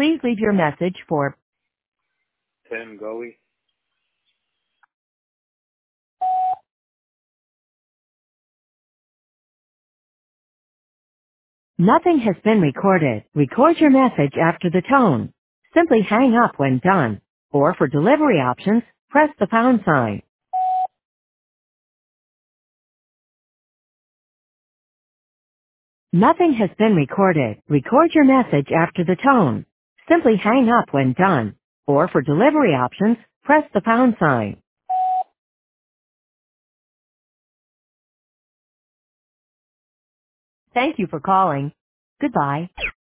Please leave your message for Tim Goey. nothing has been recorded. Record your message after the tone. Simply hang up when done. Or for delivery options, press the pound sign. Nothing has been recorded. Record your message after the tone. Simply hang up when done. Or for delivery options, press the pound sign. Thank you for calling. Goodbye.